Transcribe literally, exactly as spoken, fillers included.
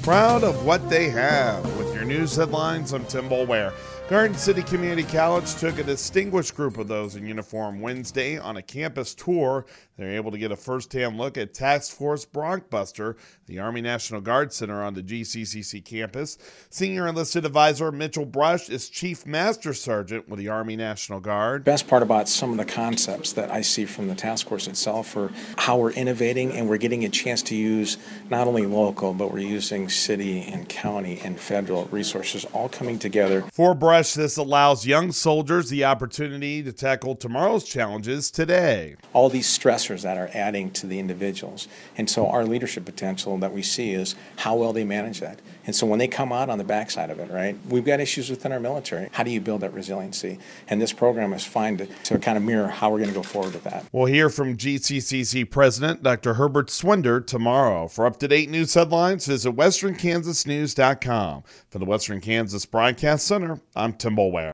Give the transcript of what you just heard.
proud of what they have. With your news headlines, I'm Tim Boulware. Garden City Community College took a distinguished group of those in uniform Wednesday on a campus tour. They were able to get a first-hand look at Task Force Bronc-Buster, the Army National Guard Center on the G C C C campus. Senior Enlisted Advisor Mitchell Brush is Chief Master Sergeant with the Army National Guard. Best part about some of the concepts that I see from the task force itself are how we're innovating and we're getting a chance to use not only local, but we're using city and county and federal resources all coming together. For Brush, this allows young soldiers the opportunity to tackle tomorrow's challenges today. All these stressors that are adding to the individuals. And so our leadership potential that we see is how well they manage that. And so when they come out on the backside of it, right, we've got issues within our military. How do you build that resiliency? And this program is fine to, to kind of mirror how we're going to go forward with that. We'll hear from G C C C President Doctor Herbert Swinder tomorrow. For up-to-date news headlines, visit western kansas news dot com. For the Western Kansas Broadcast Center, I'm Tim Boulware.